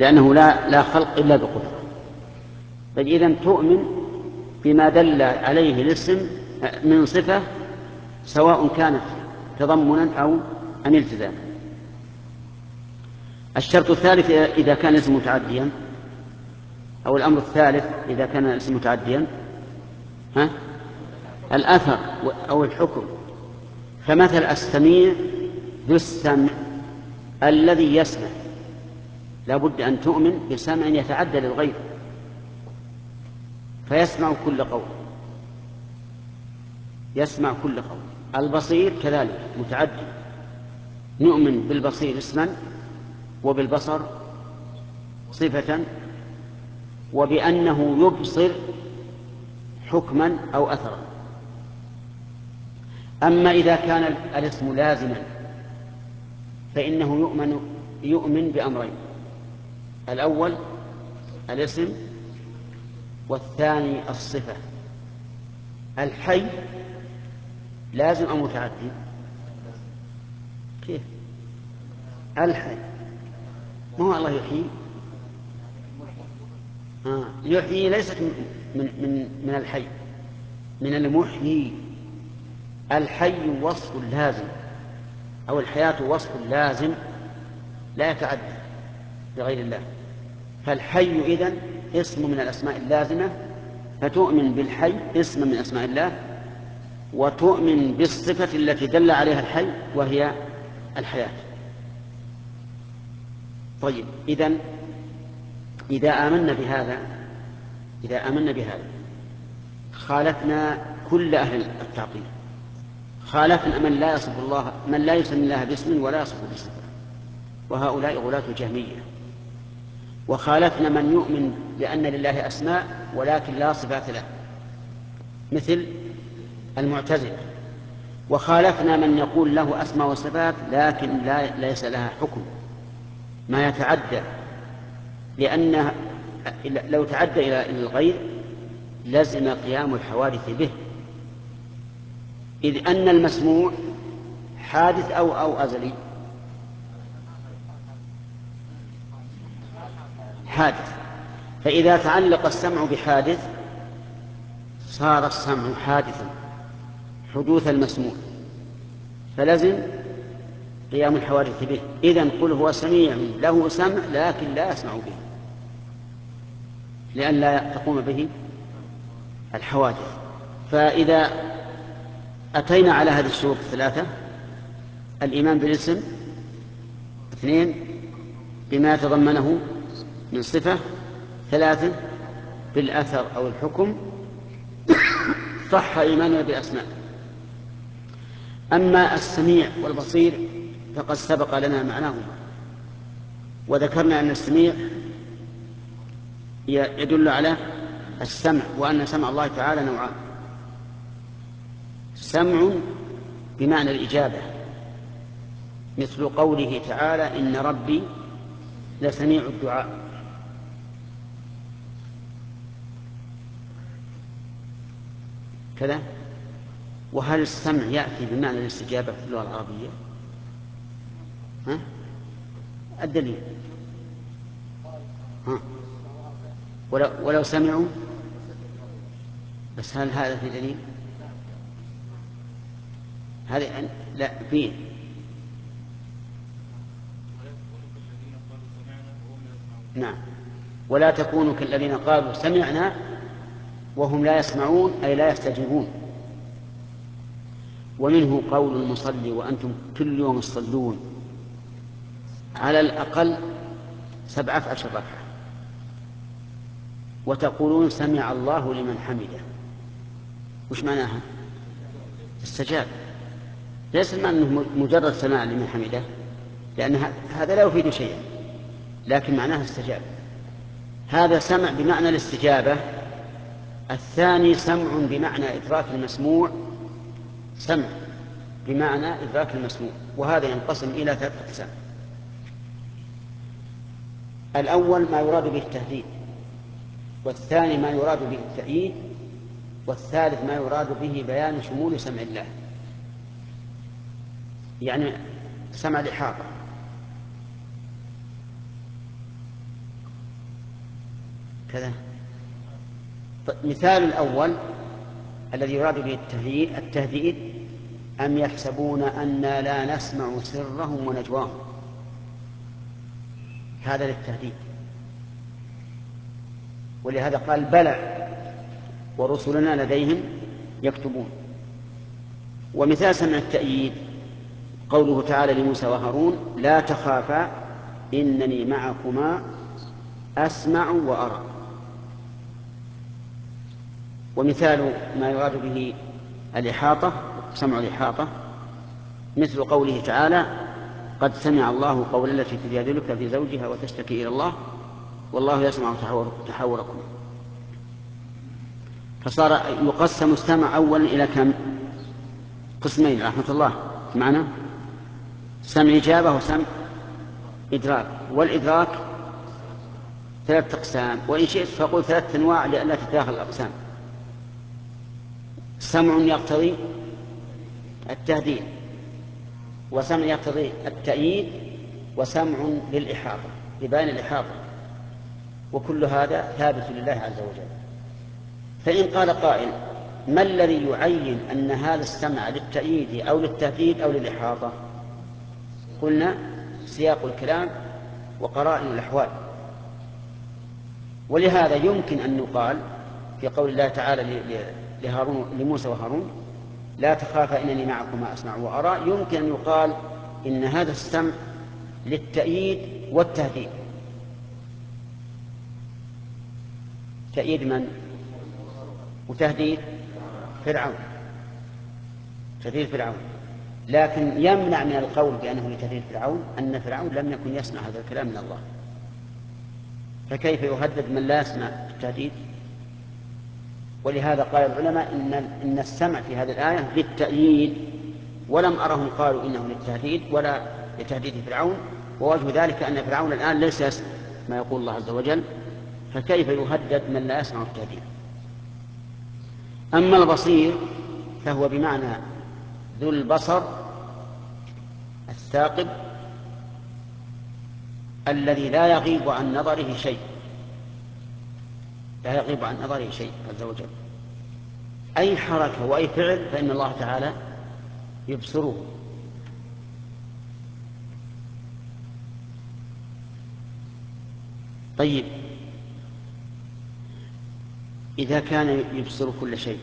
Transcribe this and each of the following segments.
لأنه لا خلق إلا بقدرة. بل إذن تؤمن بما دل عليه الاسم من صفة، سواء كانت تضمنا أو أن التزاما. الشرط الثالث إذا كان الاسم متعديا، أو الأمر الثالث إذا كان الاسم متعديا، الأثر أو الحكم. فمثل السميع ذو السمع الذي يسمع، لا بد أن تؤمن بسمع يتعدى للغير فيسمع كل قول، يسمع كل قول. البصير كذلك متعدي، نؤمن بالبصير اسما وبالبصر صفة، وبأنه يبصر حكما أو أثرا. أما إذا كان الاسم لازما فإنه يؤمن بأمرين: الأول الاسم، والثاني الصفة. الحي لازم أو متعدي؟ كيف الحي؟ ما هو الله يحيي؟ يحيي ليست من الحي، من المحيي. الحي وصف لازم، أو الحياة وصف لازم لا يتعدى بغير الله. فالحي إذن اسم من الأسماء اللازمة، فتؤمن بالحي اسم من أسماء الله، وتؤمن بالصفة التي دل عليها الحي وهي الحياة. طيب، إذا آمنا بهذا خالفنا كل أهل التعطيل، خالفنا من لا يسمي الله باسم ولا يصف بصفة، وهؤلاء غلاة الجهمية. وخالفنا من يؤمن بأن لله أسماء ولكن لا صفات له، مثل المعتزلة. وخالفنا من يقول له أسماء وصفات لكن ليس لها حكم، ما يتعدى، لأن لو تعدى إلى الغير لزم قيام الحوادث به، إذ أن المسموع حادث أو أزلي. حادث، فإذا تعلق السمع بحادث صار السمع حادثا حدوث المسموع، فلزم قيام الحوادث به. إذن قل هو سميع له سمع لكن لا يسمع به، لأن لا تقوم به الحوادث. فإذا أتينا على هذه الشروط الثلاثة: الإيمان بالاسم، 2 بما يتضمنه من صفة، 3 بالأثر أو الحكم، صح إيماننا بأسماء. أما السميع والبصير فقد سبق لنا معناهما، وذكرنا أن السميع يدل على السمع، وأن سمع الله تعالى نوعان: سمع بمعنى الإجابة، مثل قوله تعالى: إن ربي لسميع الدعاء. كذا. وهل السمع يأتي بمعنى الاستجابة في اللغة العربية؟ الدليل ولو سمعوا، بس هل هذا في دليل؟ هذا لا فيه. نعم، ولا تكونوا كالذين قالوا سمعنا وهم لا يسمعون، أي لا يستجيبون. ومنه قول المصلي وأنتم كل يوم تصلون على الأقل 17 ركعة وتقولون سمع الله لمن حمده، وش معناها؟ استجاب. ليس المعنى أنه مجرد سماع لمن حمده، لأن هذا لا يفيد شيئا، لكن معناها استجاب. هذا سمع بمعنى الاستجابة. الثاني سمع بمعنى إدراك المسموع، سمع بمعنى إدراك المسموع، وهذا ينقسم إلى 3 أقسام: الأول ما يراد به التهديد، والثاني ما يراد به التأييد، والثالث ما يراد به بيان شمول سمع الله، يعني سمع الإحاطة. كذا. مثال الأول الذي يراد به التهديد أم يحسبون أنا لا نسمع سرهم ونجواهم، هذا للتهديد، ولهذا قال بلى ورسلنا لديهم يكتبون. ومثال سمع التأييد قوله تعالى لموسى وهارون لا تخافا إنني معكما أسمع وأرى. ومثال ما يراد به الإحاطة سمع الإحاطة مثل قوله تعالى قد سمع الله قول التي تجادلك في زوجها وتشتكي إلى الله والله يسمع تحاوركم. فصار يقسم السمع أولا إلى كم قسمين رحمة الله معنا، سمع إجابة وسمع إدراك. والإدراك 3 أقسام، وإن شئت فقل 3 أنواع لئلا تتداخل الأقسام. سمع يقتضي التهديد، وسمع يقتضي التأييد، وسمع للإحاطة لبيان الإحاطة، وكل هذا ثابت لله عز وجل. فإن قال قائل ما الذي يعين أن هذا السمع للتأييد أو للتهديد أو للإحاطة؟ قلنا سياق الكلام وقرائن الأحوال. ولهذا يمكن أن يقال في قول الله تعالى لموسى وهارون لا تخافا إنني معكما أسمع وأرى، يمكن أن يقال إن هذا السمع للتأييد والتهديد. تأييد من؟ وتهديد فرعون، تهديد فرعون. لكن يمنع من القول بأنه لتهديد فرعون أن فرعون لم يكن يسمع هذا الكلام من الله، فكيف يهدد من لا يسمع التهديد؟ ولهذا قال العلماء إن السمع في هذه الآية للتأييد، ولم أرهم قالوا إنه للتهديد ولا لتهديد فرعون. ووجه ذلك أن فرعون الآن ليس يسمع ما يقول الله عز وجل، فكيف يهدد من لا يسمع التهديد؟ أما البصير فهو بمعنى ذو البصر الثاقب الذي لا يغيب عن نظره شيء، لا يغيب عن نظره شيء عز وجل. أي حركة وأي فعل فإن الله تعالى يبصره. طيب إذا كان يبصر كل شيء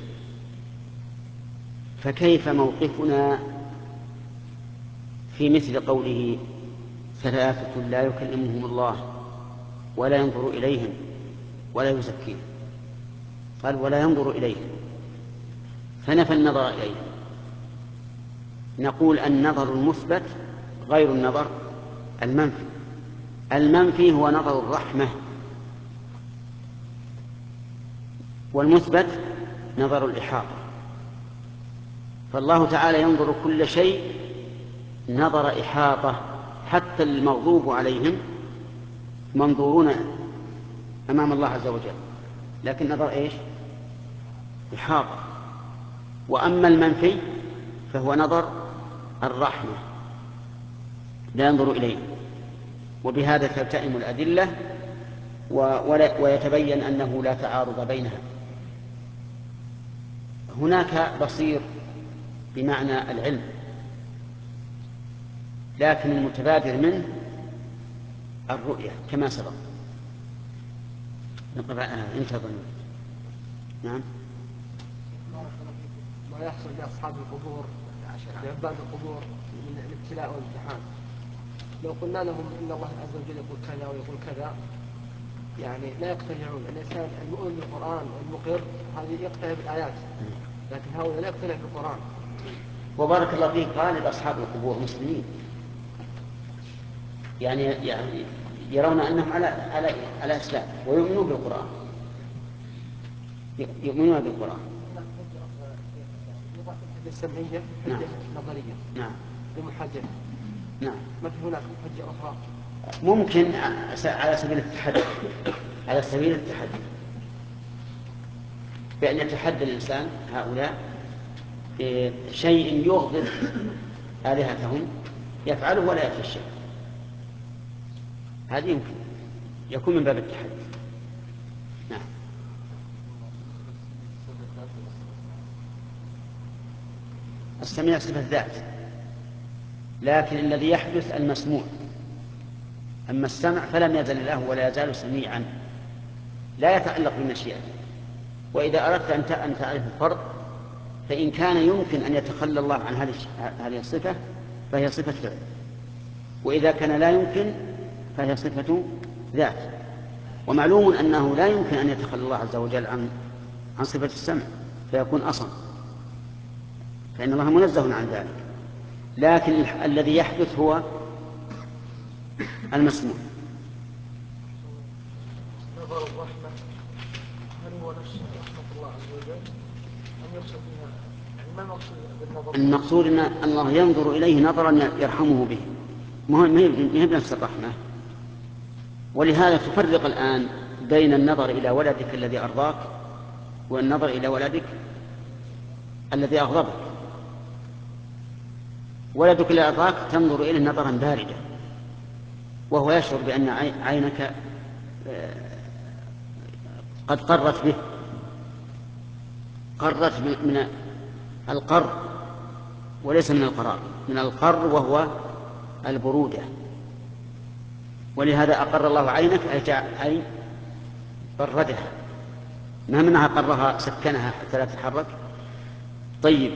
فكيف موقفنا في مثل قوله 3 لا يكلمهم الله ولا ينظر إليهم ولا يزكيهم؟ قال ولا ينظر إليهم، فنفى النظر إليهم. نقول النظر المثبت غير النظر المنفي. المنفي هو نظر الرحمة، والمثبت نظر الإحاطة. فالله تعالى ينظر كل شيء نظر إحاطة، حتى المغضوب عليهم منظورون أمام الله عز وجل، لكن نظر إيش؟ إحاطة. وأما المنفي فهو نظر الرحمة، لا ينظر إليه. وبهذا تلتئم الأدلة ويتبين أنه لا تعارض بينها. هناك بصير بمعنى العلم، لكن المتبادر منه الرؤية كما سبق. انتظر. نعم. ما يحصل لأصحاب القبور لعباد القبور من الابتلاء والامتحان، لو قلنا لهم إن الله عز وجل يقول كذا ويقول كذا يعني لا يقتنعون. الإنسان المؤمن بالقرآن والمقر هذه يقتنع بالآيات، لكن هؤلاء لا يقتنع بالقرآن. وبارك الله فيك غالب أصحاب القبور مسلمين، يعني يرون أنهم على إسلام ويؤمنون بالقرآن، يؤمنون بالقرآن. السمعية حجة نظرية. نعم. ومحجة. نعم. ما في هناك حجة أخرى؟ ممكن على سبيل التحدي، على سبيل التحدي، بأن يتحدى الإنسان هؤلاء بشيء يغضب آلهتهم يفعله ولا يأتي الشيء. هذه يمكن يكون من باب التحدي. نعم. السميع صفة ذات، لكن الذي يحدث المسموع. أما السمع فلم يزل الله ولا يزال سميعا، لا يتعلق بمشيئته. وإذا أردت أن تعرف الفرق، فإن كان يمكن أن يتخلى الله عن هذه الصفة فهي صفة فعل، وإذا كان لا يمكن فهي صفة ذات. ومعلوم أنه لا يمكن أن يتخلى الله عز وجل عن صفة السمع فيكون أصم، فإن الله منزه عن ذلك. لكن الذي يحدث هو المسموع. نظر الرحمة هل هو نفس رحمة الله عز وجل أم يقصد فيها؟ يعني ما المقصود بالنظر؟ المقصود أن الله ينظر إليه نظرا يرحمه به، ما هي بنفس الرحمة. ولهذا تفرق الآن بين النظر إلى ولدك الذي أرضاك والنظر إلى ولدك الذي أغضبك. ولدك الذي أرضاك تنظر إليه نظرا باردا، وهو يشعر بأن عينك قد قرت به، قرت من القر وليس من القرار، من القر وهو البرودة. ولهذا أقر الله عينك أي بردها، ما منها قرها سكنها حتى لا تتحرك. طيب،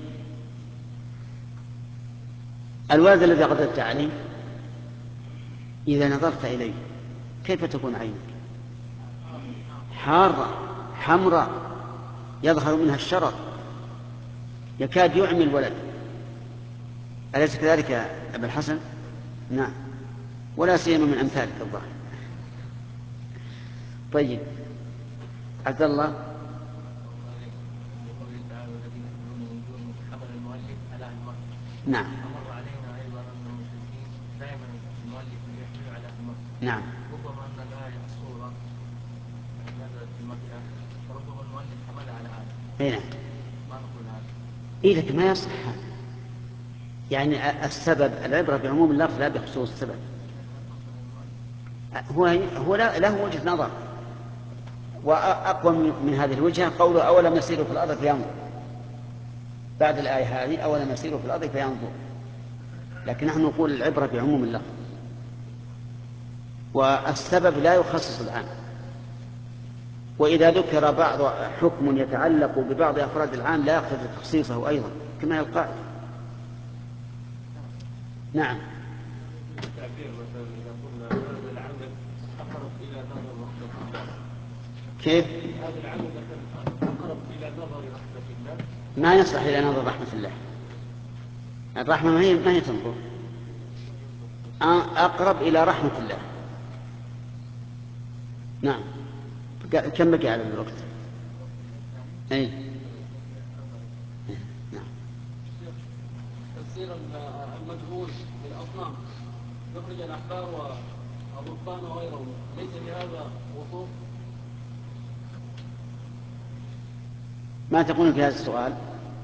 الولد الذي غضبت عليه إذا نظرت إليه كيف تكون عينك؟ حارة حمراء يظهر منها الشرر، يكاد يعمي الولد. أليس كذلك يا أبا الحسن؟ نعم، ولا سيما من أمثالك الظاهر. طيب، عبد الله. نعم. مر علينا أيضا أن المشركين دائما المؤلف يحمل على المرء. نعم. ربما أن الآية الصورة نزلت في مكة، فربما المؤلف حملها على آية. نعم. ما نقول هذا؟ إيه، لكن ما يصح. يعني السبب، العبرة بعموم اللفظ لا بخصوص السبب. هو له وجهة نظر، وأقوى من هذه الوجهة قوله أولم يسيروا في الأرض فينظر، بعد الآية هذه أولم يسيروا في الأرض فينظر. لكن نحن نقول العبرة بعموم اللفظ، والسبب لا يخصص العام. وإذا ذكر بعض حكم يتعلق ببعض أفراد العام لا يقتضي تخصيصه أيضا، كما يقال. نعم. كيف؟ ما يصلح إلى نظر رحمة الله. الرحمة ما هي تنظر، أقرب إلى رحمة الله. نعم. كم بقي على الوقت؟ أي. نعم. تفسير المجهول للأصنام يخرج الأحبار والرهبان وغيرهم، ليس بهذا وقوف؟ ما تقول في هذا السؤال؟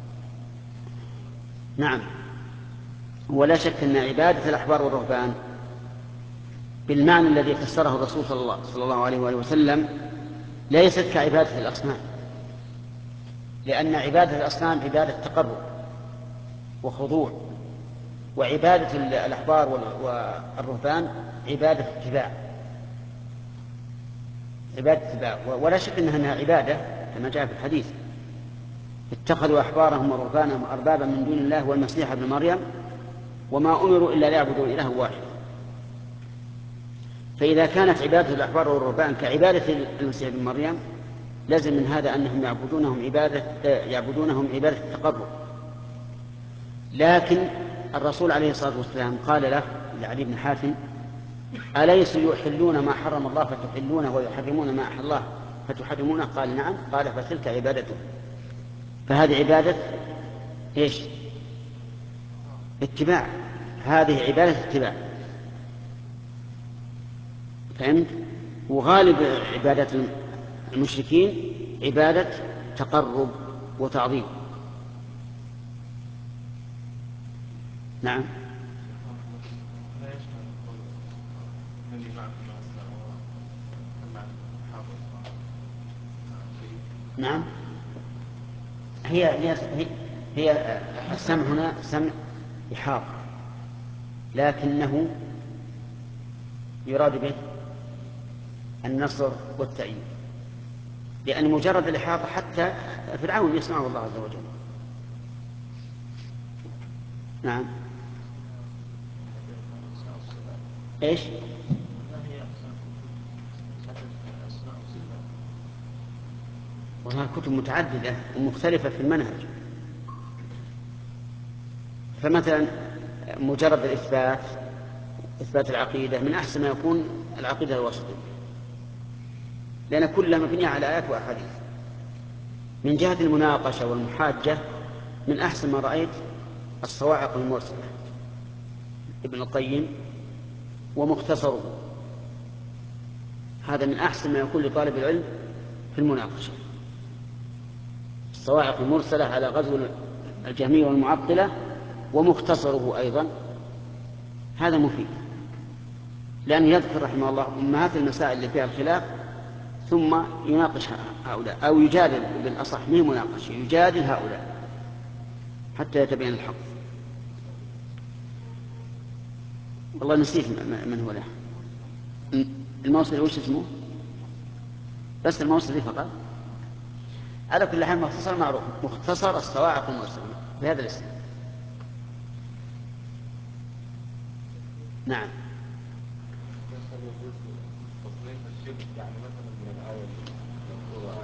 نعم، ولا شك أن عبادة الأحبار والرهبان بالمعنى الذي فسره الرسول صلى الله عليه وآله وسلم ليست كعبادة الأصنام، لأن عبادة الأصنام عبادة تقرب وخضوع، وعبادة الأحبار والرهبان عبادة اتباع، ولا شك أنها عبادة كما جاء في الحديث: اتخذوا أحبارهم ورهبانهم أربابا من دون الله والمسيح ابن مريم وما أمروا إلا ليعبدوا إلها واحد. فإذا كانت عبادة الأحبار والرهبان كعبادة المسيح ابن مريم، لازم من هذا أنهم يعبدونهم عبادة التقرب. لكن الرسول عليه الصلاة والسلام قال له لعلي بن حاتم: أليسوا يحلون ما حرم الله فتحلونه ويحرمون ما أحل الله فتحرمونه؟ قال: نعم. قال: فتلك عبادته. فهذه عبادة إيش؟ اتباع. هذه عبادة اتباع، فهمت؟ وغالب عبادة المشركين عبادة تقرب وتعظيم. نعم. نعم. هي السمع هنا سمع إحاطة، لكنه يراد به النصر والتأييد، لأن مجرد الإحاطة حتى فرعون يسمعه الله عز وجل. نعم. ايش؟ وهناك كتب متعددة ومختلفة في المنهج. فمثلا مجرد إثبات العقيدة من أحسن ما يكون العقيدة الوسطية، لأن كلها مبنية على آيات وأحاديث. من جهة المناقشة والمحاجة من أحسن ما رأيت الصواعق المرسلة ابن القيم ومختصره، هذا من أحسن ما يكون لطالب العلم في المناقشة. الصواعق المرسلة على غزو الجهمية والمعطلة ومختصره أيضا، هذا مفيد، لأنه يذكر رحمه الله أمهات المسائل اللي فيها الخلاف ثم يناقش هؤلاء، أو يجادل بالأصح من مناقشة، يجادل هؤلاء حتى يتبين الحق. والله نسيت من هو له الموصلي، وش اسمه؟ بس الموصلي فقط. على كل حال مختصر معروف، مختصر الصواعق المرسلة بهذا الاسم. نعم. تصريف الشرك يعني مثلا من الآية المذكورة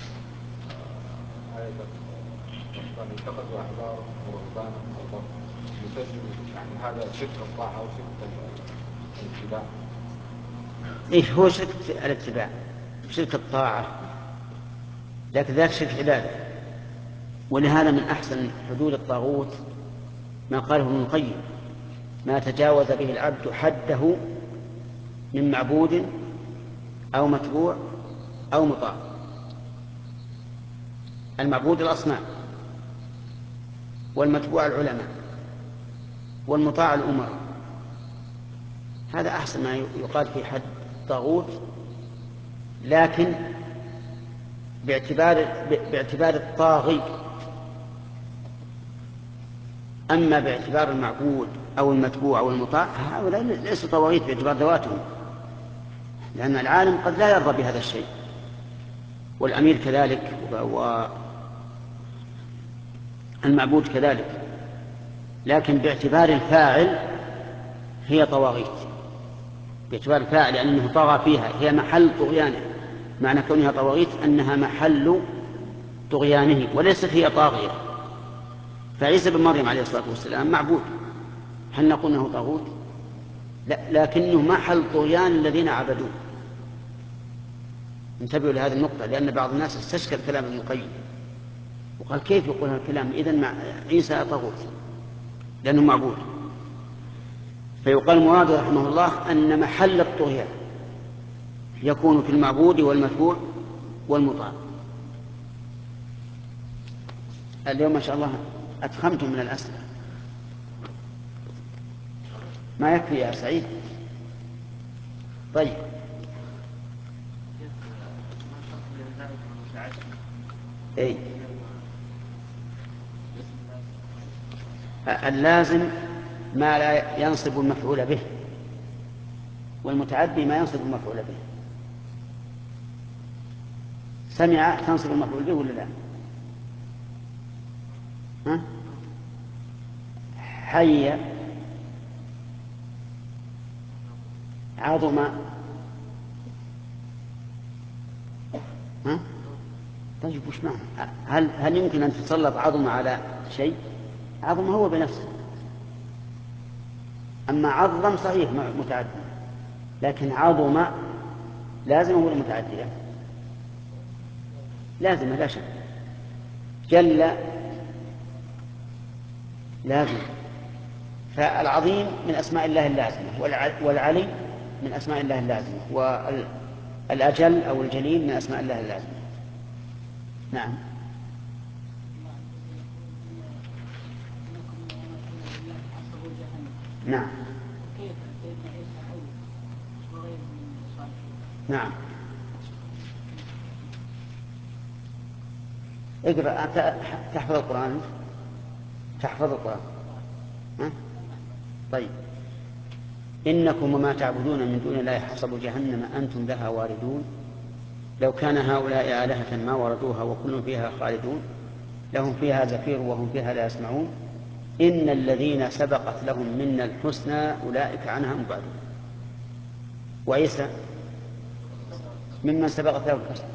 آية اتخذوا أحبارهم ورهبانهم أربابا يسجلوا، يعني هذا شرك الطاعة أو شرك الاتباع؟ إيش هو شرك الاتباع؟ شرك الطاعة، لكن ذاك شرك عبادة. ولهذا من أحسن حدود الطاغوت ما قاله ابن القيم: ما تجاوز به العبد حده من معبود أو متبوع أو مطاع. المعبود الأصنام، والمتبوع العلماء، والمطاع الأمراء. هذا أحسن ما يقال في حد الطاغوت، لكن باعتبار الطاغي. أما باعتبار المعبود أو المتبوع أو المطاع هؤلاء ليسوا طواغيت باعتبار ذواتهم، لأن العالم قد لا يرضى بهذا الشيء، والأمير كذلك، والمعبود كذلك. لكن باعتبار الفاعل هي طواغيت، باعتبار الفاعل لأنه طغى فيها، هي محل طغيانه. معنى كونها طواغيت أنها محل طغيانه وليست هي طاغية. فعيسى بن مريم عليه الصلاة والسلام معبود، هل نقول أنه طاغوت؟ لا، لكنه محل طغيان الذين عبدوه. انتبهوا لهذه النقطة، لأن بعض الناس استشكل كلام ابن القيم وقال كيف يقول هذا الكلام إذن عيسى طاغوت لأنه معبود. فيقال مراد رحمه الله أن محل الطغيان يكون في المعبود والمتبوع والمطاع. اليوم ما شاء الله أتخمتم من الأسئلة، ما يكفي يا سعيد؟ طيب. أي اللازم ما لا ينصب المفعول به، والمتعدي ما ينصب المفعول به. سمع تنصب المفعول به ولا لا؟ ها؟ حي عظم، ها؟ طيب وش معنى؟ هل يمكن أن تسلط عظم على شيء؟ عظم هو بنفسه. أما عظم صحيح متعدي، لكن عظم لازم هو المتعدي له، لازم لا شك. جل لازم. فالعظيم من أسماء الله اللازمة، والعلي من أسماء الله اللازمة، والأجل أو الجليل من أسماء الله اللازمة. نعم. نعم. نعم. اقرأ. تحفظ القرآن؟ تحفظ القرآن؟ ها؟ طيب. إنكم وما تعبدون من دون الله حصب جهنم أنتم لها واردون لو كان هؤلاء آلهة ما وردوها وكل فيها خالدون لهم فيها زفير وهم فيها لا يسمعون إن الذين سبقت لهم منا الحسنى أولئك عنها مبعدون. وعيسى ممن سبقت له الحسنى،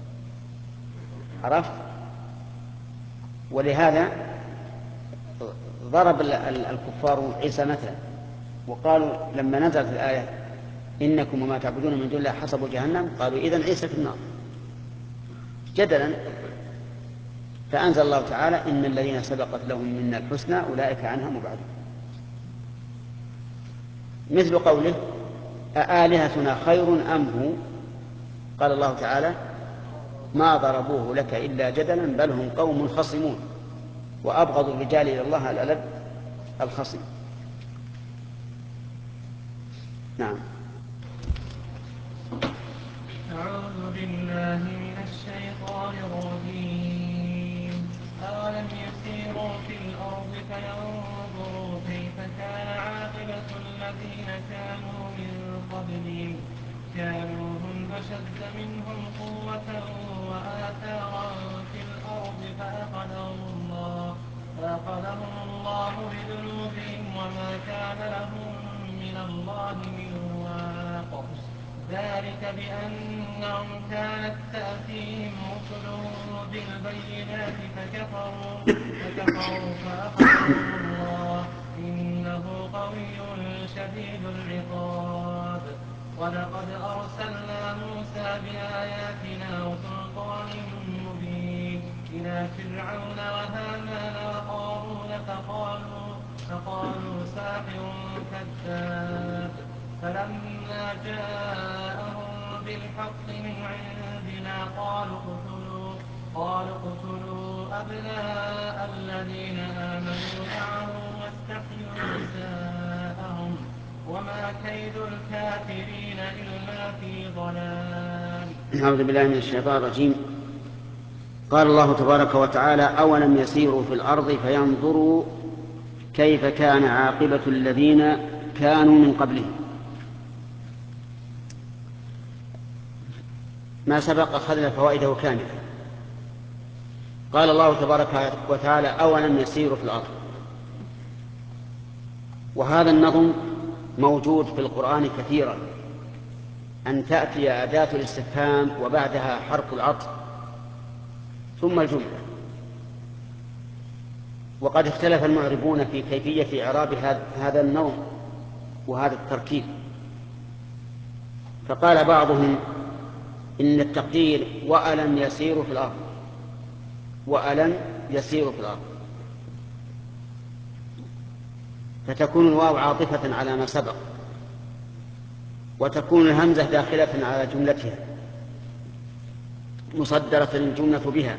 عرفت؟ ولهذا ضرب الكفار عيسى مثلا وقالوا لما نزلت الآية إنكم وما تعبدون من دون الله حصبوا جهنم قالوا إذن عيسى في النار جدلا. فأنزل الله تعالى إن الذين سبقت لهم منا الحسنى أولئك عنها مبعدون. مثل قوله أآلهتنا خير أم هو قال الله تعالى ما ضربوه لك إلا جدلا بل هم قوم خصمون وأبغض الرجال إلى الله الألد الخصم. نعم. أعوذ بالله من الشيطان الرجيم. أولم يسيروا في الأرض فينظروا كيف كان عاقبة الذين كانوا من قبلهم كانوا هم أشد منهم قوة وآثارا في الأرض فأخذهم الله بذنوبهم وما كان لهم من الله من واق. ذلك بأنهم كانت تأتيهم رسلهم بالبينات فكفروا فأخذهم الله إنه قوي شديد العقاب. ولقد أرسلنا موسى بآياتنا وسلطان مبين إلى فرعون وهامان وقارون فقالوا ساحر كذاب. فلما جاءهم بالحق من عندنا قالوا اقتلوا أبناء الذين آمنوا معه واستحيوا نساءهم وما كيد الكافرين إلا في ضلال. أعوذ بالله من الشيطان الرجيم. قال الله تبارك وتعالى أولم يسيروا في الأرض فينظروا كيف كان عاقبة الذين كانوا من قبلهم. ما سبق أخذنا فوائده كاملة. قال الله تبارك وتعالى أولم يسيروا في الأرض، وهذا النظم موجود في القرآن كثيرا أن تأتي أداة الاستفهام وبعدها حرف العطف ثم الجملة. وقد اختلف المعربون في كيفية إعراب هذا النظم وهذا التركيب، فقال بعضهم إن التقدير وألم يسيروا في الأرض، وألم يسيروا في الأرض، فتكون الواو عاطفة على ما سبق وتكون الهمزة داخلة على جملتها مصدرة الجملة بها.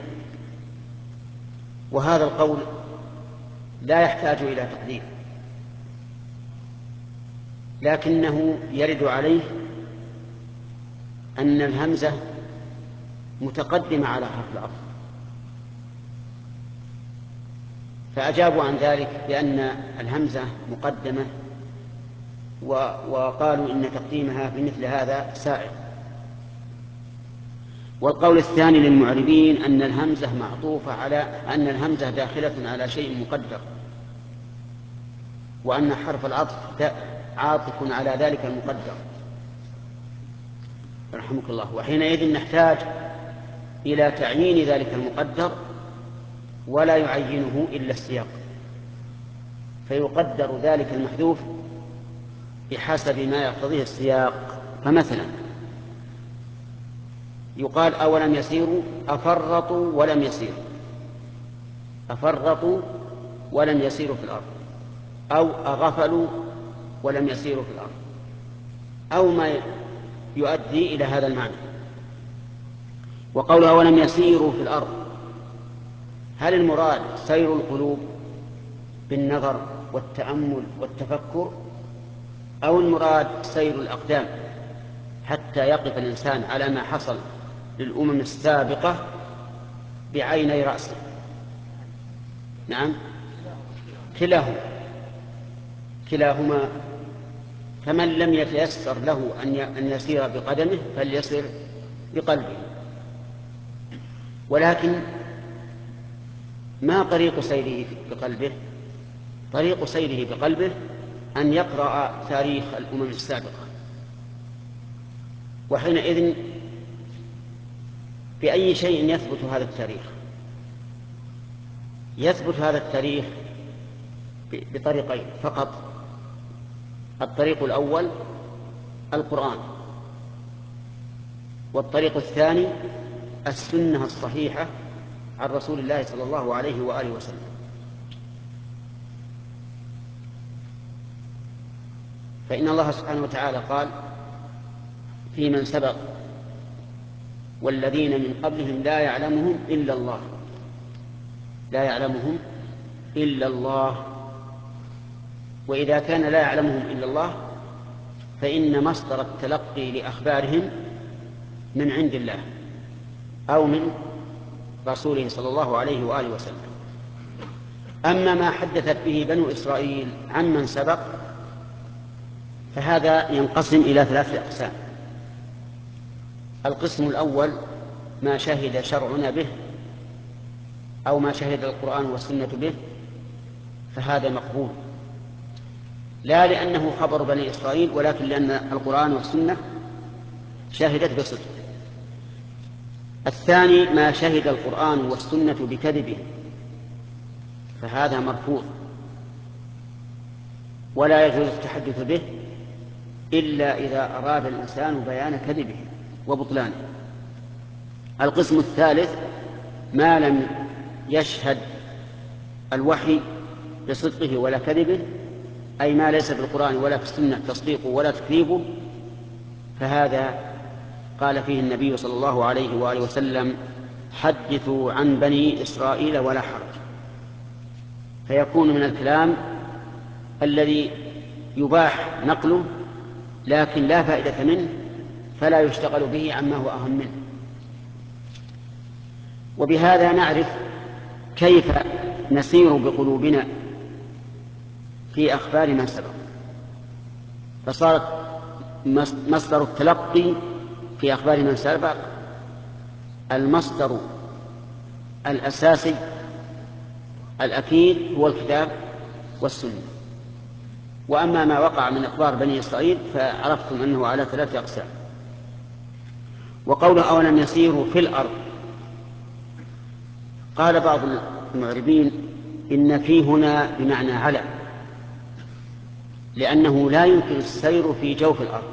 وهذا القول لا يحتاج إلى تقدير، لكنه يرد عليه أن الهمزة متقدمة على حرف العطف، فأجابوا عن ذلك بأن الهمزة مقدمة وقالوا إن تقديمها في مثل هذا سائغ. والقول الثاني للمعربين أن الهمزة معطوفة على أن الهمزة داخلة على شيء مقدر، وأن حرف العطف عاطف على ذلك المقدر رحمك الله. وحينئذ نحتاج إلى تعيين ذلك المقدر ولا يعينه إلا السياق، فيقدر ذلك المحذوف بحسب ما يقتضيه السياق. فمثلا يقال أولم يسيروا أفرطوا ولم يسيروا، أفرطوا ولم يسيروا في الأرض، أو أغفلوا ولم يسيروا في الأرض، أو ما يؤدي إلى هذا المعنى. وقول أولم يسيروا في الأرض، هل المراد سير القلوب بالنظر والتأمل والتفكر، أو المراد سير الأقدام حتى يقف الإنسان على ما حصل للأمم السابقة بعيني رأسه. نعم، كلاهما. فمن لم يتيسر له أن يسير بقدمه فليسر بقلبه. ولكن ما طريق سيره بقلبه؟ طريق سيره بقلبه أن يقرأ تاريخ الأمم السابقة، وحينئذ بأي شيء يثبت هذا التاريخ؟ يثبت هذا التاريخ بطريقين فقط. الطريق الأول القرآن، والطريق الثاني السنة الصحيحة عن رسول الله صلى الله عليه وآله وسلم. فإن الله سبحانه وتعالى قال في من سبق: والذين من قبلهم لا يعلمهم إلا الله، لا يعلمهم إلا الله. وإذا كان لا يعلمهم إلا الله فإن مصدر التلقي لأخبارهم من عند الله أو من رسوله صلى الله عليه وآله وسلم. أما ما حدثت به بنو إسرائيل عمن سبق فهذا ينقسم إلى 3 أقسام. القسم الأول ما شهد شرعنا به أو ما شهد القرآن والسنة به، فهذا مقبول، لا لأنه خبر بني إسرائيل ولكن لأن القرآن والسنة شهدت بصدق. الثاني ما شهد القرآن والسنة بكذبه، فهذا مرفوض ولا يجوز التحدث به إلا إذا أراد الإنسان بيان كذبه وبطلانه. القسم الثالث ما لم يشهد الوحي بصدقه ولا كذبه، أي ما ليس في القرآن ولا في السنة تصديقه ولا تكذيبه، فهذا قال فيه النبي صلى الله عليه وآله وسلم: حدثوا عن بني إسرائيل ولا حرج. فيكون من الكلام الذي يباح نقله لكن لا فائدة منه، فلا يشتغل به عما هو أهم منه. وبهذا نعرف كيف نسير بقلوبنا في أخبار من سبق. فصارت مصدر التلقي في أخبار من سبق المصدر الأساسي الأكيد هو الكتاب والسنة. وأما ما وقع من أخبار بني إسرائيل فعرفتم أنه على 3 أقسام. وقوله أولم يسيروا في الأرض، قال بعض المعربين إن في هنا بمعنى على، لأنه لا يمكن السير في جوف الأرض،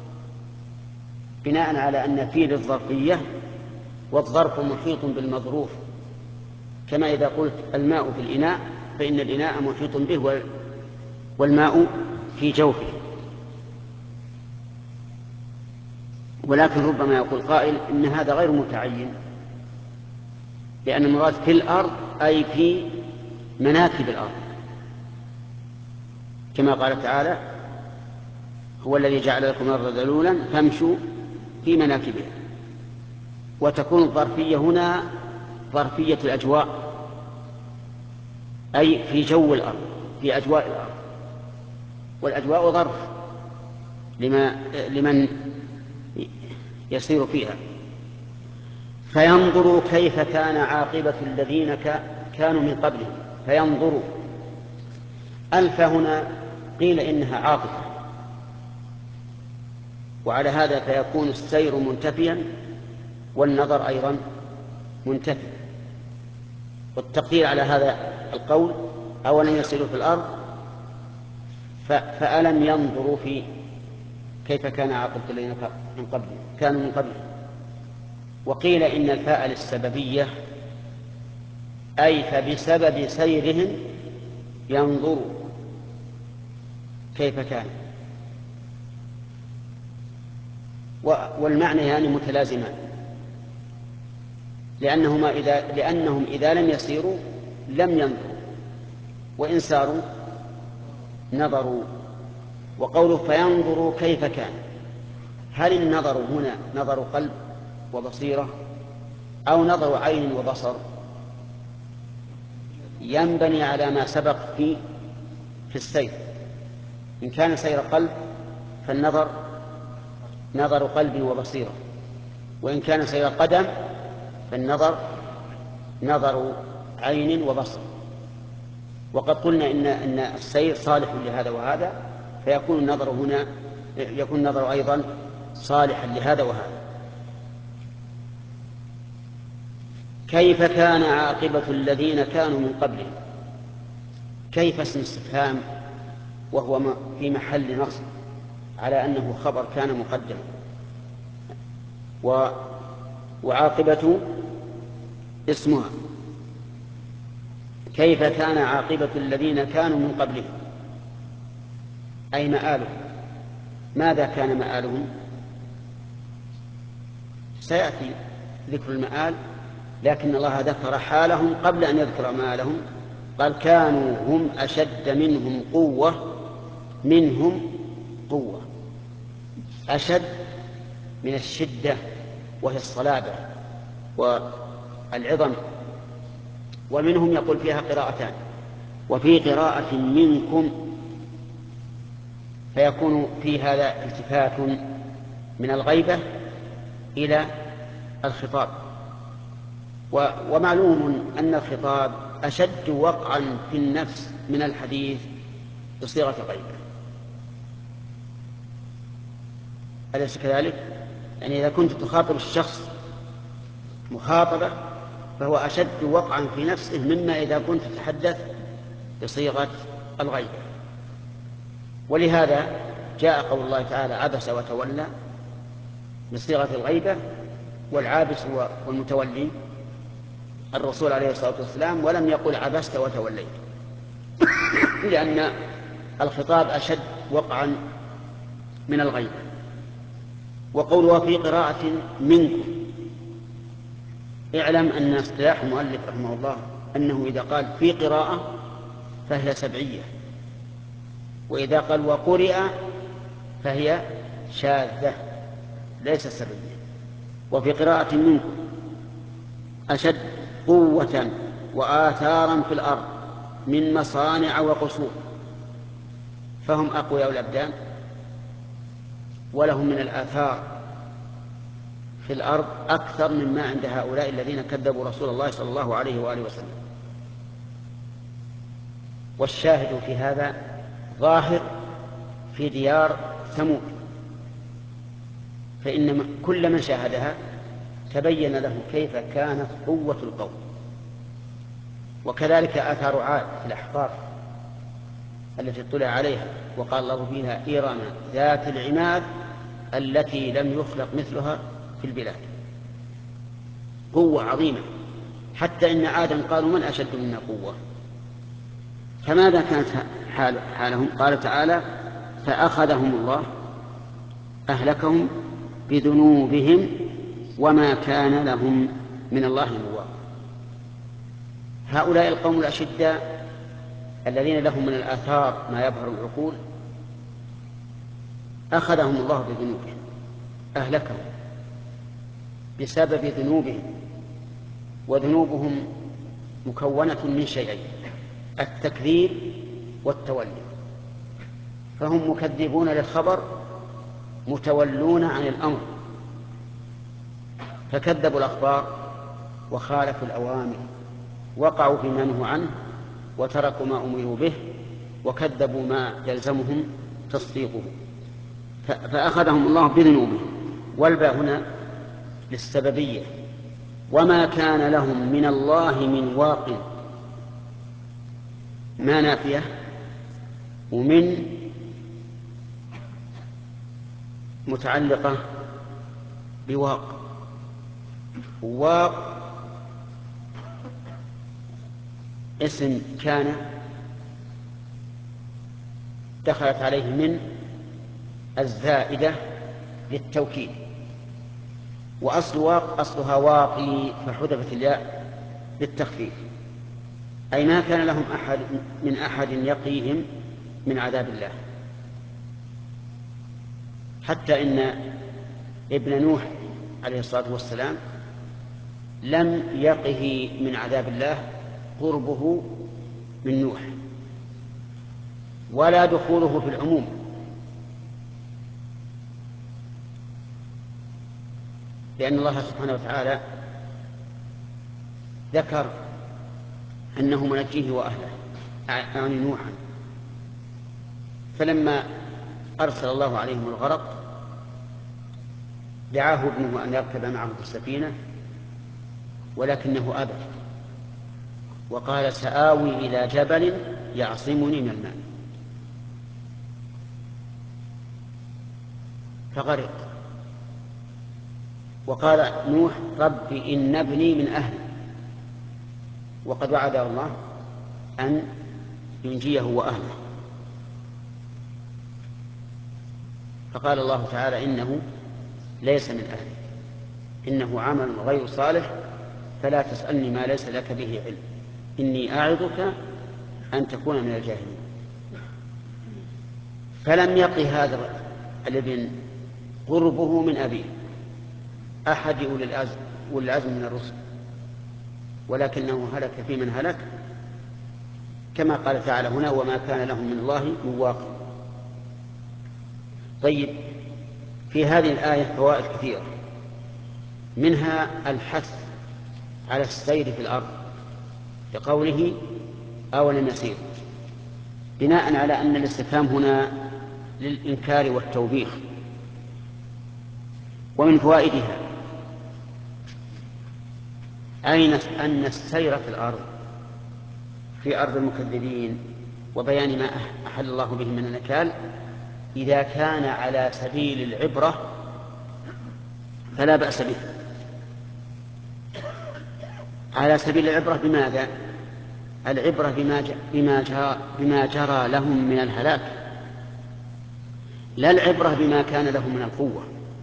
بناء على أن في للظرفية والظرف محيط بالمظروف، كما إذا قلت الماء في الإناء فإن الإناء محيط به والماء في جوفه. ولكن ربما يقول قائل إن هذا غير متعين، لأن المراد في الأرض أي في مناكب الأرض، كما قال تعالى: هو الذي جعل لكم الأرض ذلولا فامشوا في مناكبها. وتكون الظرفية هنا ظرفية الأجواء، أي في جو الأرض، في أجواء الأرض، والأجواء ظرف لمن يسير فيها. فينظروا كيف كان عاقبة الذين كانوا من قبلهم. فينظروا ألف هنا قيل إنها عاطفة، وعلى هذا فيكون السير منتفيا والنظر أيضا منتفي. والتقدير على هذا القول: أولم يسيروا في الأرض فألم ينظروا في كيف كان عاقبة الذين كانوا من قبل. وقيل إن الفاء للسببية، أي فبسبب سيرهم ينظروا كيف كان. والمعنى يعني متلازمان، لأنهم إذا لم يسيروا لم ينظروا، وإن ساروا نظروا. وقوله فينظروا كيف كان، هل النظر هنا نظر قلب وبصيرة أو نظر عين وبصر؟ ينبني على ما سبق في السير. إن كان سير قلب فالنظر نظر قلب وبصيرة، وإن كان سير قدم فالنظر نظر عين وبصر. وقد قلنا إن السير صالح لهذا وهذا، فيكون النظر هنا يكون النظر أيضا صالحا لهذا وهذا. كيف كان عاقبة الذين كانوا من قبلهم؟ كيف اسم استفهام وهو في محل نصب على أنه خبر كان مقدما، وعاقبة اسمها. كيف كان عاقبة الذين كانوا من قبلهم، أي مآلهم. ماذا كان مآلهم؟ سيأتي ذكر المآل، لكن الله ذكر حالهم قبل أن يذكر مآلهم. قال كانوا هم أشد منهم قوة. أشد من الشدة وهي الصلابة والعظم. ومنهم يقول فيها قراءتان، وفي قراءة منكم، فيكون في هذا التفات من الغيبة إلى الخطاب. ومعلوم أن الخطاب أشد وقعا في النفس من الحديث بصيغة غيبة، أليس كذلك؟ يعني إذا كنت تخاطب الشخص مخاطبة فهو أشد وقعا في نفسه مما إذا كنت تتحدث بصيغة الغيبة. ولهذا جاء قول الله تعالى عبس وتولى بصيغة الغيبة، والعابس والمتولي الرسول عليه الصلاة والسلام، ولم يقل عبست وتوليت، لأن الخطاب أشد وقعا من الغيبة. وقوله في قراءة منكم، اعلم أن اصطلاح المؤلف رحمه الله أنه إذا قال في قراءة فهي سبعية، وإذا قال وقرئ فهي شاذة ليس سبعية. وفي قراءة منكم أشد قوة وآثارا في الأرض من مصانع وقصور، فهم أقوياء الأبدان ولهم من الآثار في الأرض أكثر مما عند هؤلاء الذين كذبوا رسول الله صلى الله عليه وآله وسلم. والشاهد في هذا ظاهر في ديار ثمود، فإن كل من شاهدها تبين له كيف كانت قوة القوم. وكذلك آثار عاد في الأحقاف التي اطلع عليها وقال الله فيها إرم ذات العماد التي لم يخلق مثلها في البلاد. قوة عظيمة، حتى إن عادا قالوا من أشد منا قوة. فماذا كانت حالهم؟ قال تعالى فأخذهم الله أهلكهم بذنوبهم وما كان لهم من الله من واق. هؤلاء القوم الأشداء الذين لهم من الآثار ما يبهر العقول أخذهم الله بذنوبهم، أهلكهم بسبب ذنوبهم. وذنوبهم مكونة من شيئين: التكذيب والتولي. فهم مكذبون للخبر متولون عن الأمر، فكذبوا الأخبار وخالفوا الأوامر، وقعوا فيما نهوا عنه وتركوا ما أمروا به وكذبوا ما يلزمهم تصديقه، فأخذهم الله بذنوبهم. والباء هنا للسببية. وما كان لهم من الله من واق، ما نافية، ومن متعلقة بواق. واق اسم كان دخلت عليه من الزائدة للتوكيد، وأصل واق أصلها واقي فحذفت الياء للتخفيف، أي ما كان لهم من أحد يقيهم من عذاب الله. حتى إن ابن نوح عليه الصلاة والسلام لم يقه من عذاب الله قربه من نوح ولا دخوله في العموم، لأن الله سبحانه وتعالى ذكر أنه منجيه وأهله يعني نوحا، فلما أرسل الله عليهم الغرق دعاه ابنه أن يركب معه في السفينة ولكنه أبى وقال سآوي إلى جبل يعصمني من الماء فغرق. وقال نوح رب إن ابني من أهلي، وقد وعد الله أن ينجيه وأهله، فقال الله تعالى إنه ليس من أهلي إنه عمل غير صالح فلا تسألني ما ليس لك به علم إني أعظك أن تكون من الجاهلين. فلم يقل هذا الابن قربه من أبيه أحد أولي العزم من الرسل، ولكنه هلك في من هلك كما قال تعالى هنا وما كان لهم من الله من واق. طيب، في هذه الآية فوائد كثيرة، منها الحث على السير في الأرض لقوله أولم يسيروا، بناء على أن الاستفهام هنا للإنكار والتوبيخ. ومن فوائدها أن السير في الأرض في أرض المكذبين وبيان ما أحل الله به من النكال إذا كان على سبيل العبرة فلا بأس به. على سبيل العبرة بماذا؟ العبرة بما جرى لهم من الهلاك، لا العبرة بما كان لهم من القوة.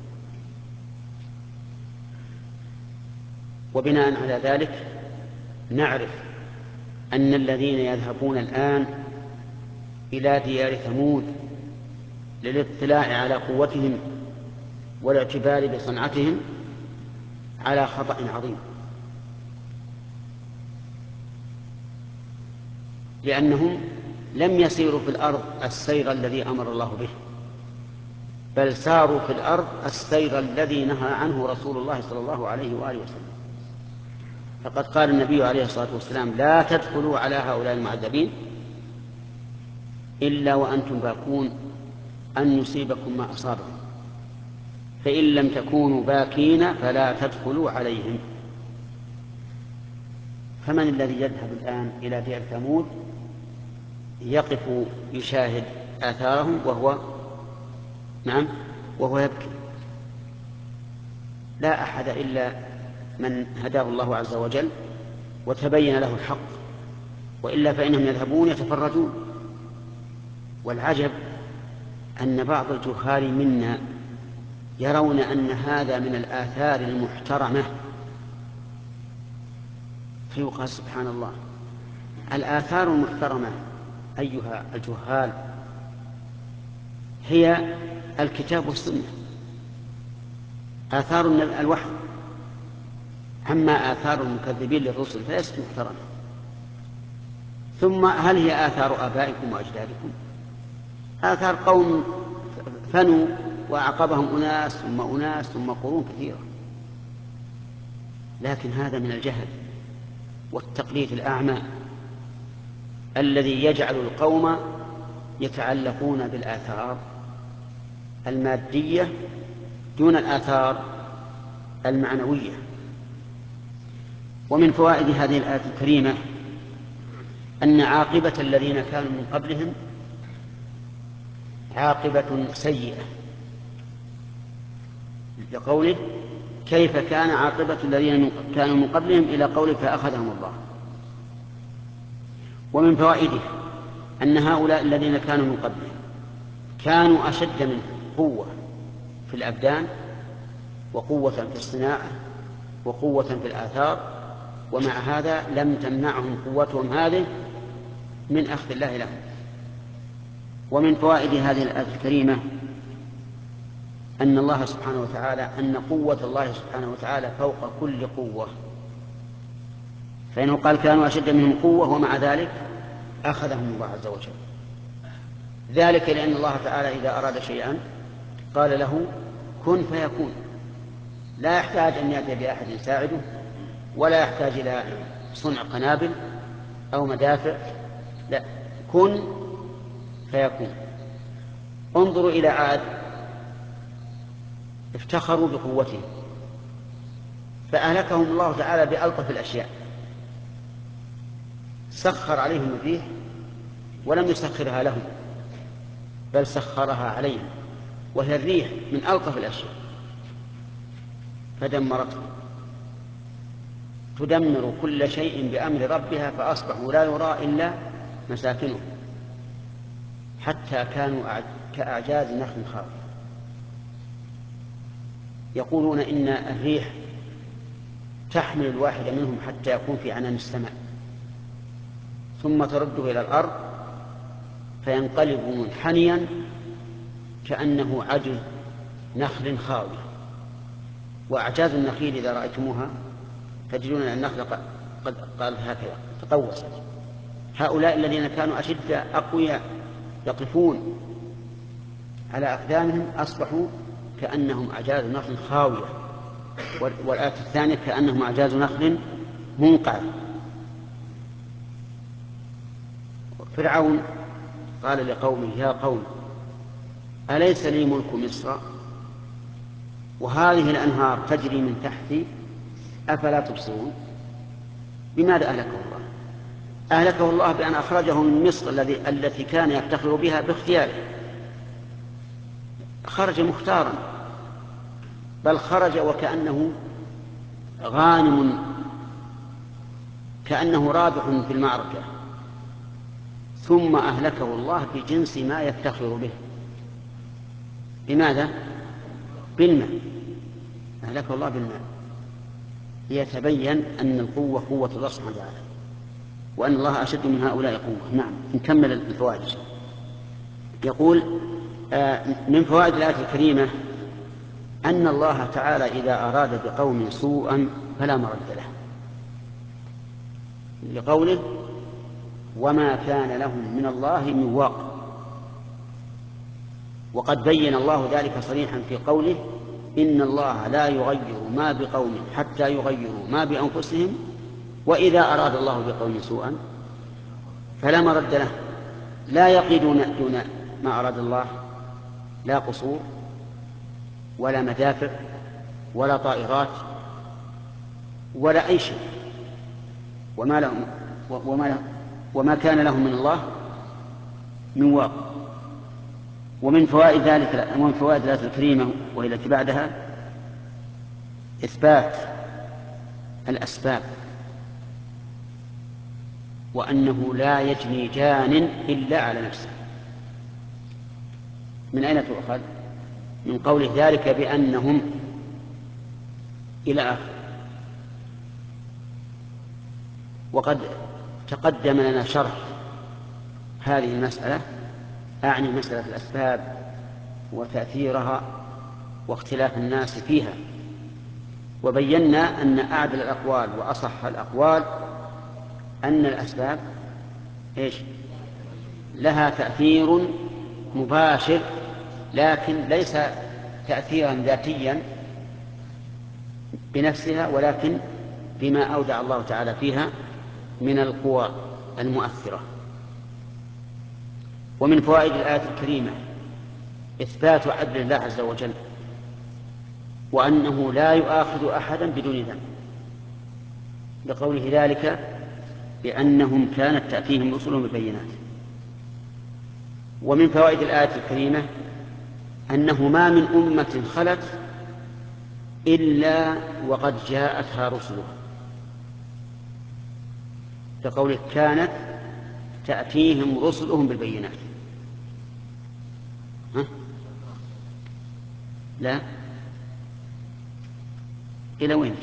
وبناء على ذلك نعرف أن الذين يذهبون الآن إلى ديار ثمود للاطلاع على قوتهم والاعتبار بصنعتهم على خطأ عظيم، لأنهم لم يسيروا في الأرض السير الذي أمر الله به، بل ساروا في الأرض السير الذي نهى عنه رسول الله صلى الله عليه وآله وسلم. فقد قال النبي عليه الصلاة والسلام لا تدخلوا على هؤلاء المعذبين إلا وأنتم باكون أن يصيبكم ما أصابهم، فإن لم تكونوا باكين فلا تدخلوا عليهم. فمن الذي يذهب الآن إلى دير ثمود يقف يشاهد آثارهم وهو يبكي؟ لا أحد إلا من هداه الله عز وجل وتبين له الحق، وإلا فإنهم يذهبون يتفرجون. والعجب أن بعض الجهال منا يرون أن هذا من الآثار المحترمة، فيقال سبحان الله الآثار المحترمة أيها الجهال هي الكتاب والسنة، آثار الوحي، أما آثار المكذبين للرسل فليست محترمة. ثم هل هي آثار آبائكم وأجدادكم؟ آثار قوم فنوا وأعقبهم أناس ثم أناس ثم قرون كثيرة، لكن هذا من الجهل والتقليد الأعمى الذي يجعل القوم يتعلقون بالآثار المادية دون الآثار المعنوية. ومن فوائد هذه الآية الكريمة أن عاقبة الذين كانوا من قبلهم عاقبة سيئة، لقوله كيف كان عاقبة الذين كانوا من قبلهم إلى قوله فأخذهم الله. ومن فوائده أن هؤلاء الذين كانوا من قبلهم كانوا أشد منهم قوة في الأبدان وقوة في الصناعة وقوة في الآثار، ومع هذا لم تمنعهم قوتهم هذه من أخذ الله لهم. ومن فوائد هذه الآية الكريمة أن الله سبحانه وتعالى أن قوة الله سبحانه وتعالى فوق كل قوة، فإنه قال كانوا أشد منهم قوة ومع ذلك أخذهم الله عز وجل. ذلك لأن الله تعالى إذا أراد شيئا قال له كن فيكون، لا يحتاج أن يأتي بأحد يساعده، ولا يحتاج إلى صنع قنابل أو مدافع، لا، كن فيكون. انظروا إلى عاد، افتخروا بقوتهم فأهلكهم الله تعالى بألطف الأشياء، سخر عليهم الريح ولم يسخرها لهم بل سخرها عليهم، وهي الريح من ألطف الأشياء، فدمرتهم، تدمر كل شيء بأمر ربها فأصبحوا لا يرى إلا مساكنهم، حتى كانوا كأعجاز نخل خاوية. يقولون إن الريح تحمل الواحد منهم حتى يكون في عنان السماء ثم ترده إلى الأرض فينقلب منحنيا كأنه عجز نخل خاوية. وأعجاز النخيل إذا رأيتموها تجدون أن النخل قد قال هكذا تقوست. هؤلاء الذين كانوا أشد أقوياء يقفون على أقدامهم أصبحوا كأنهم أعجاز نخل خاوية، والآية الثانية كأنهم أعجاز نخل منقعر. فرعون قال لقومه يا قوم أليس لي ملك مصر وهذه الأنهار تجري من تحتي أفلا تبصرون؟ بماذا أهلكه الله؟ أهلكه الله بأن أخرجه من مصر التي كان يفتخر بها باختياره، خرج مختارا، بل خرج وكأنه غانم، كأنه رابح في المعركة، ثم أهلكه الله بجنس ما يفتخر به. بماذا؟ بالماء، أهلكه الله بالماء، ليتبين أن القوة قوة الله سبحانه وتعالى، وأن الله أشد من هؤلاء قوة. نعم، نكمل الفوائد. يقول من فوائد الآية الكريمة أن الله تعالى إذا أراد بقوم سوءا فلا مرد له، لقوله وما كان لهم من الله من واق. وقد بين الله ذلك صريحا في قوله إن الله لا يغير ما بقوم حتى يغيروا ما بأنفسهم وإذا أراد الله بقوم سوءا فلا مرد له. لا يقيدون دون ما أراد الله، لا قصور ولا مدافع ولا طائرات ولا أي شيء، وما كان لهم من الله من واق. ومن فوائد ذلك، ومن فوائد الآية الكريمة وهي التي بعدها إثبات الأسباب، وأنه لا يجني جان إلا على نفسه. من أين تؤخذ؟ من قوله ذلك بأنهم إلى آخر. وقد تقدم لنا شرح هذه المسألة، أعني مسألة الأسباب وتأثيرها واختلاف الناس فيها، وبينا أن أعدل الأقوال وأصح الأقوال أن الأسباب لها تأثير مباشر، لكن ليس تأثيرا ذاتيا بنفسها، ولكن بما أودع الله تعالى فيها من القوى المؤثرة. ومن فوائد الآية الكريمة إثبات عدل الله عز وجل، وأنه لا يؤاخذ أحدا بدون ذنب، لقوله ذلك بأنهم كانت تأتيهم رسلهم بالبينات. ومن فوائد الآية الكريمة أنه ما من أمة خلت إلا وقد جاءتها رسلها، لقوله كانت تأتيهم رسلهم بالبينات. لا، إلى وين؟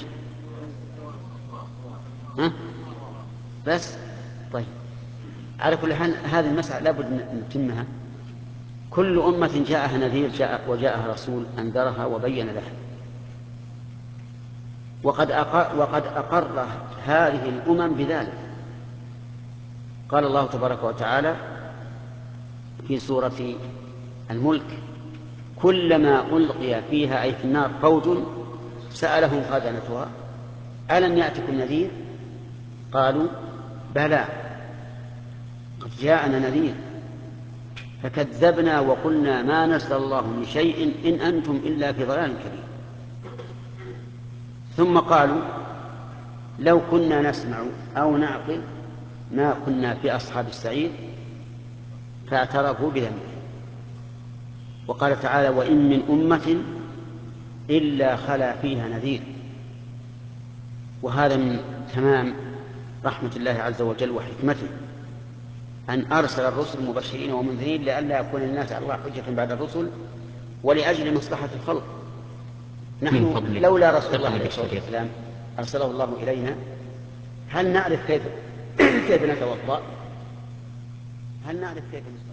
بس طيب، على كل حال هذه المسألة لابد نتمها. كل أمة جاءها نذير وجاءها رسول أنذرها وبين لها. وقد أقر هذه الأمم بذلك. قال الله تبارك وتعالى في سورة الملك: كلما ألقي فيها أي في النار فوج سألهم خزنتها ألم يأتكم نذير قالوا بلى قد جاءنا نذير فكذبنا وقلنا ما نزل الله من شيء إن أنتم إلا في ضلال كبير. ثم قالوا لو كنا نسمع أو نعقل ما كنا في أصحاب السعير فاعترفوا بذنبهم. وقال تعالى: وإن من أمة إلا خلا فيها نذير. وهذا من تمام رحمة الله عز وجل وحكمته أن أرسل الرسل مبشرين ومنذرين لئلا يكون الناس على الله حجة بعد الرسل ولأجل مصلحة الخلق. نحن لولا رسول الله عليه الصلاة والسلام أرسله الله إلينا هل نعرف كيف نتوضأ؟ هل نعرف كيف نستحمل؟